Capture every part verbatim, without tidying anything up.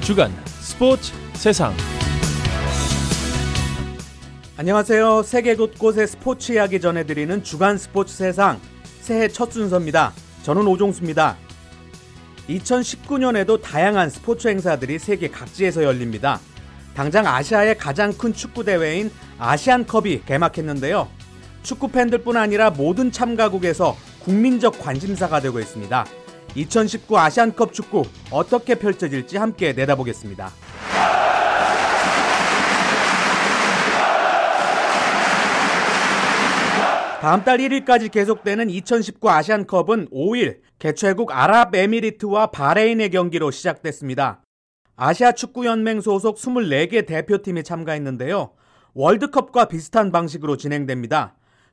주간 스포츠 세상. 안녕하세요. 세계 곳곳의 스포츠 이야기 전해드리는 주간 스포츠 세상 새해 첫 순서입니다. 저는 오종수입니다. 이천십구 년에도 다양한 스포츠 행사들이 세계 각지에서 열립니다. 당장 아시아의 가장 큰 축구 대회인 아시안컵이 개막했는데요. 축구 팬들뿐 아니라 모든 참가국에서 국민적 관심사가 되고 있습니다. 이천십구 아시안컵 축구 어떻게 펼쳐질지 함께 내다보겠습니다. 다음 달 일 일까지 계속되는 이천십구 아시안컵은 오 일 개최국 아랍에미리트와 바레인의 경기로 시작됐습니다. 아시아 축구연맹 소속 이십사 개 대표팀이 참가했는데요. 월드컵과 비슷한 방식으로 진행됩니다.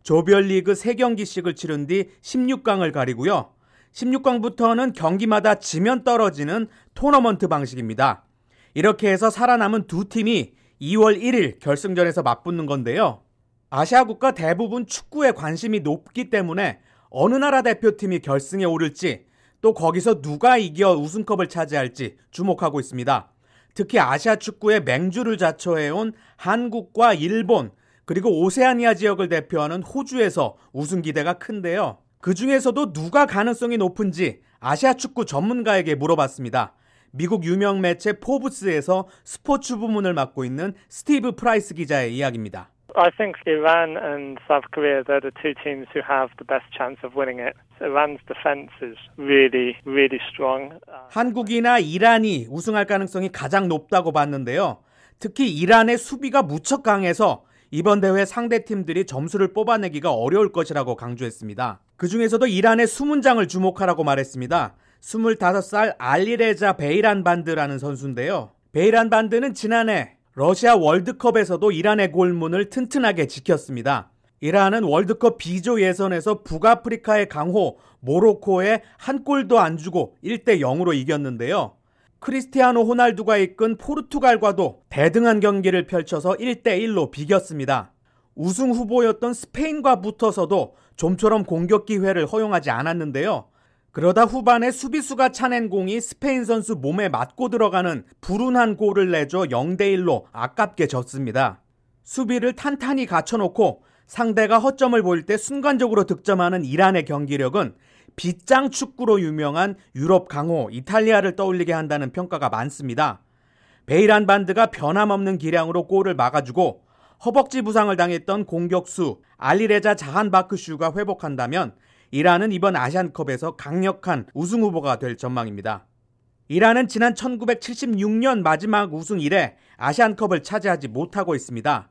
조별리그 세 경기씩을 치른 뒤 십육 강을 가리고요. 십육 강부터는 경기마다 지면 떨어지는 토너먼트 방식입니다. 이렇게 해서 살아남은 두 팀이 이월 일 일 결승전에서 맞붙는 건데요. 아시아 국가 대부분 축구에 관심이 높기 때문에 어느 나라 대표팀이 결승에 오를지 또 거기서 누가 이겨 우승컵을 차지할지 주목하고 있습니다. 특히 아시아 축구의 맹주를 자처해온 한국과 일본 그리고 오세아니아 지역을 대표하는 호주에서 우승 기대가 큰데요. 그 중에서도 누가 가능성이 높은지 아시아 축구 전문가에게 물어봤습니다. 미국 유명 매체 포브스에서 스포츠 부문을 맡고 있는 스티브 프라이스 기자의 이야기입니다. I think Iran and South Korea, they're the two teams who have the best chance of winning it. Iran's defense is really, really strong. 한국이나 이란이 우승할 가능성이 가장 높다고 봤는데요. 특히 이란의 수비가 무척 강해서 이번 대회 상대팀들이 점수를 뽑아내기가 어려울 것이라고 강조했습니다. 그 중에서도 이란의 수문장을 주목하라고 말했습니다. 스물다섯 살 알리레자 베이란반드라는 선수인데요. 베이란반드는 지난해 러시아 월드컵에서도 이란의 골문을 튼튼하게 지켰습니다. 이란은 월드컵 B조 예선에서 북아프리카의 강호 모로코에 한 골도 안 주고 일 대 영으로 이겼는데요. 크리스티아노 호날두가 이끈 포르투갈과도 대등한 경기를 펼쳐서 일 대 일로 비겼습니다. 우승 후보였던 스페인과 붙어서도 좀처럼 공격 기회를 허용하지 않았는데요. 그러다 후반에 수비수가 차낸 공이 스페인 선수 몸에 맞고 들어가는 불운한 골을 내줘 영 대 일로 아깝게 졌습니다. 수비를 탄탄히 갖춰놓고 상대가 허점을 보일 때 순간적으로 득점하는 이란의 경기력은 빗장 축구로 유명한 유럽 강호 이탈리아를 떠올리게 한다는 평가가 많습니다. 베이란 반드가 변함없는 기량으로 골을 막아주고 허벅지 부상을 당했던 공격수 알리레자 자한바크슈가 회복한다면 이란은 이번 아시안컵에서 강력한 우승 후보가 될 전망입니다. 이란은 지난 천구백칠십육 년 마지막 우승 이래 아시안컵을 차지하지 못하고 있습니다.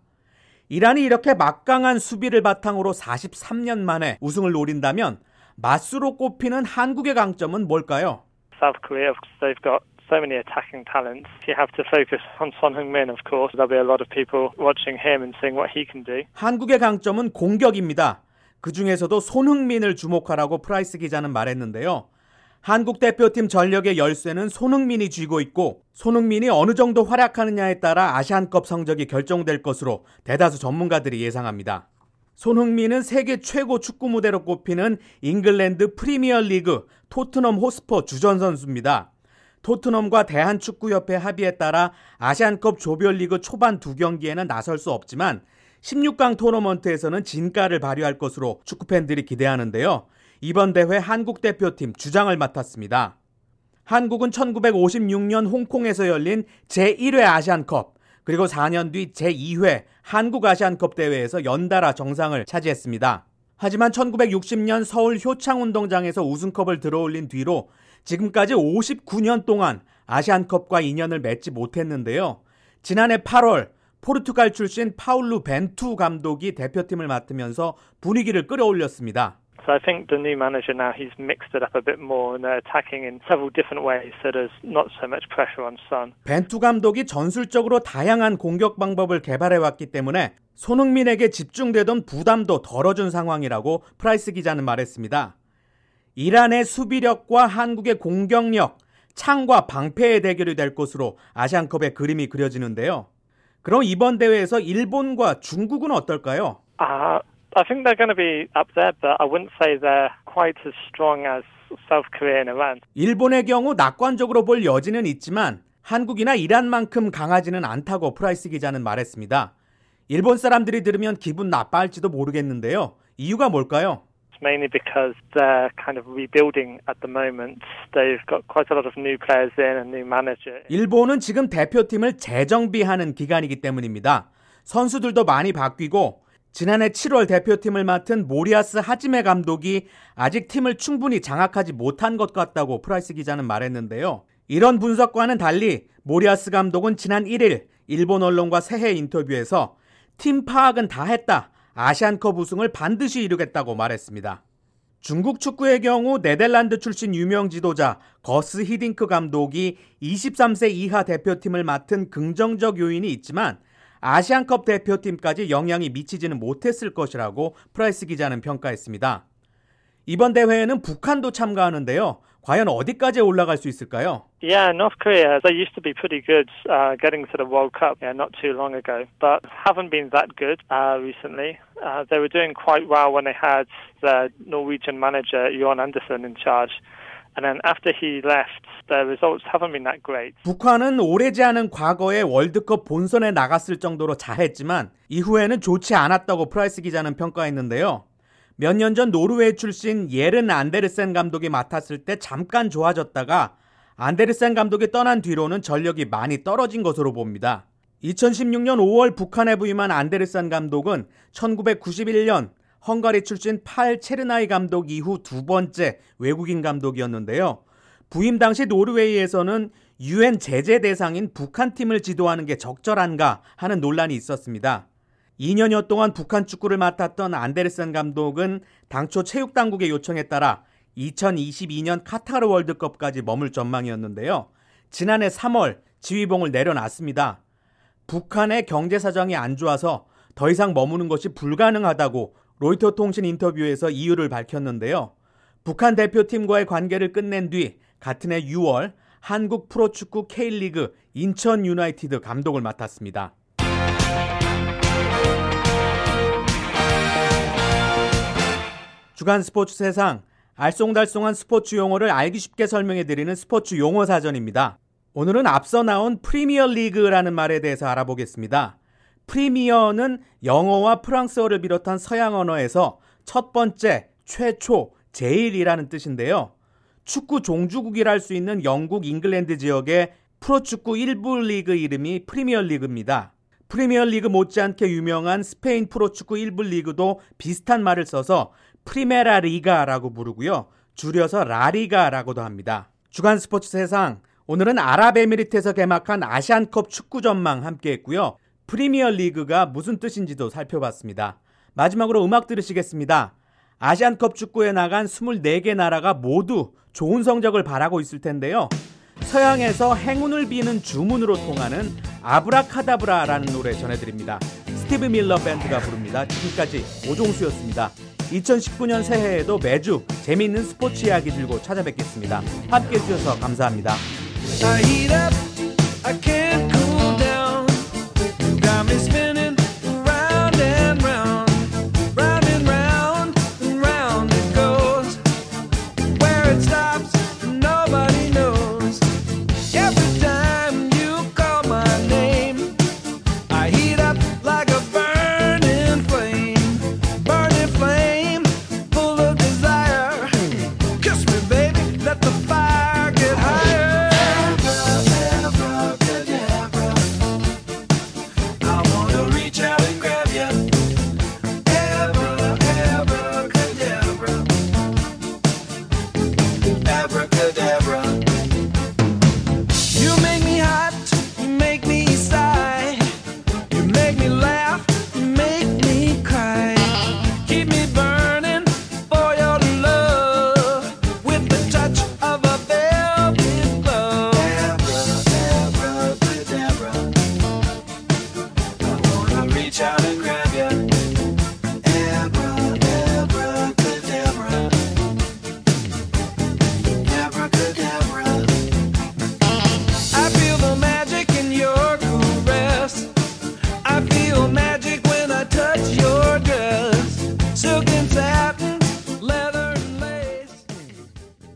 이란이 이렇게 막강한 수비를 바탕으로 사십삼 년 만에 우승을 노린다면 맞수로 꼽히는 한국의 강점은 뭘까요? South Korea, they've got so many attacking talents. You have to focus on Son Heung-min, of course. There'll be a lot of people watching him and seeing what he can do. 한국의 강점은 공격입니다. 그 중에서도 손흥민을 주목하라고 프라이스 기자는 말했는데요. 한국 대표팀 전력의 열쇠는 손흥민이 쥐고 있고 손흥민이 어느 정도 활약하느냐에 따라 아시안컵 성적이 결정될 것으로 대다수 전문가들이 예상합니다. 손흥민은 세계 최고 축구 무대로 꼽히는 잉글랜드 프리미어리그 토트넘 호스퍼 주전 선수입니다. 토트넘과 대한축구협회 합의에 따라 아시안컵 조별리그 초반 두 경기에는 나설 수 없지만 십육 강 토너먼트에서는 진가를 발휘할 것으로 축구팬들이 기대하는데요. 이번 대회 한국 대표팀 주장을 맡았습니다. 한국은 천구백오십육 년 홍콩에서 열린 제일 회 아시안컵 그리고 사 년 뒤 제이 회 한국 아시안컵 대회에서 연달아 정상을 차지했습니다. 하지만 천구백육십 년 서울 효창운동장에서 우승컵을 들어올린 뒤로 지금까지 오십구 년 동안 아시안컵과 인연을 맺지 못했는데요. 지난해 팔월 포르투갈 출신 파울루 벤투 감독이 대표팀을 맡으면서 분위기를 끌어올렸습니다. So I think the new manager now, he's mixed it up a bit more and they're attacking in several different ways so there's not so much pressure on Son. 벤투 감독이 전술적으로 다양한 공격 방법을 개발해왔기 때문에 손흥민에게 집중되던 부담도 덜어준 상황이라고 프라이스 기자는 말했습니다. 이란의 수비력과 한국의 공격력, 창과 방패의 대결이 될 것으로 아시안컵의 그림이 그려지는데요. 그럼 이번 대회에서 일본과 중국은 어떨까요? 아, I think they're going to be up there, but I wouldn't say they're quite as strong as South Korea and Iran. 일본의 경우 낙관적으로 볼 여지는 있지만 한국이나 이란만큼 강하지는 않다고 프라이스 기자는 말했습니다. 일본 사람들이 들으면 기분 나빠할지도 모르겠는데요. 이유가 뭘까요? Mainly because they're kind of rebuilding at the moment. They've got quite a lot of new players in and new manager. 일본은 지금 대표팀을 재정비하는 기간이기 때문입니다. 선수들도 많이 바뀌고 지난해 칠월 대표팀을 맡은 모리아스 하지메 감독이 아직 팀을 충분히 장악하지 못한 것 같다고 프라이스 기자는 말했는데요. 이런 분석과는 달리 모리아스 감독은 지난 일 일 일본 언론과 새해 인터뷰에서 팀 파악은 다 했다. 아시안컵 우승을 반드시 이루겠다고 말했습니다. 중국 축구의 경우 네덜란드 출신 유명 지도자 거스 히딩크 감독이 이십삼 세 이하 대표팀을 맡은 긍정적 요인이 있지만 아시안컵 대표팀까지 영향이 미치지는 못했을 것이라고 프라이스 기자는 평가했습니다. 이번 대회에는 북한도 참가하는데요. 과연 어디까지 올라갈 수 있을까요? Yeah, North Korea, they used to be pretty good uh, getting to the World Cup yeah, not too long ago, but haven't been that good uh, recently. Uh, they were doing quite well when they had the Norwegian manager, Jon Andersen, in charge. And then after he left, the results haven't been that great. 북한은 오래지 않은 과거에 월드컵 본선에 나갔을 정도로 잘했지만 이후에는 좋지 않았다고 프라이스 기자는 평가했는데요. 몇 년 전 노르웨이 출신 예른 안데르센 감독이 맡았을 때 잠깐 좋아졌다가 안데르센 감독이 떠난 뒤로는 전력이 많이 떨어진 것으로 봅니다. 이천십육 년 오월 북한에 부임한 안데르센 감독은 천구백구십일 년 헝가리 출신 팔 체르나이 감독 이후 두 번째 외국인 감독이었는데요. 부임 당시 노르웨이에서는 유엔 제재 대상인 북한 팀을 지도하는 게 적절한가 하는 논란이 있었습니다. 이 년여 동안 북한 축구를 맡았던 안데르센 감독은 당초 체육당국의 요청에 따라 이천이십이 년 카타르 월드컵까지 머물 전망이었는데요. 지난해 삼월 지휘봉을 내려놨습니다. 북한의 경제 사정이 안 좋아서 더 이상 머무는 것이 불가능하다고 로이터 통신 인터뷰에서 이유를 밝혔는데요. 북한 대표팀과의 관계를 끝낸 뒤 같은 해 유월 한국 프로축구 K리그 인천 유나이티드 감독을 맡았습니다. 주간 스포츠 세상, 알쏭달쏭한 스포츠 용어를 알기 쉽게 설명해드리는 스포츠 용어 사전입니다. 오늘은 앞서 나온 프리미어 리그라는 말에 대해서 알아보겠습니다. 프리미어는 영어와 프랑스어를 비롯한 서양 언어에서 첫 번째, 최초, 제일이라는 뜻인데요. 축구 종주국이라 할 수 있는 영국 잉글랜드 지역의 프로축구 일 부 리그 이름이 프리미어 리그입니다. 프리미어 리그 못지않게 유명한 스페인 프로축구 일 부 리그도 비슷한 말을 써서 프리메라 리가라고 부르고요. 줄여서 라리가라고도 합니다. 주간 스포츠 세상, 오늘은 아랍에미리트에서 개막한 아시안컵 축구 전망 함께했고요. 프리미어 리그가 무슨 뜻인지도 살펴봤습니다. 마지막으로 음악 들으시겠습니다. 아시안컵 축구에 나간 이십사 개 나라가 모두 좋은 성적을 바라고 있을 텐데요. 서양에서 행운을 비는 주문으로 통하는 아브라카다브라라는 노래 전해드립니다. 스티브 밀러 밴드가 부릅니다. 지금까지 오종수였습니다. 이천십구 년 새해에도 매주 재미있는 스포츠 이야기 들고 찾아뵙겠습니다. 함께해 주셔서 감사합니다. I heat up, I can't cool down. Got me spinning round and round, round and round and round it goes. Where it starts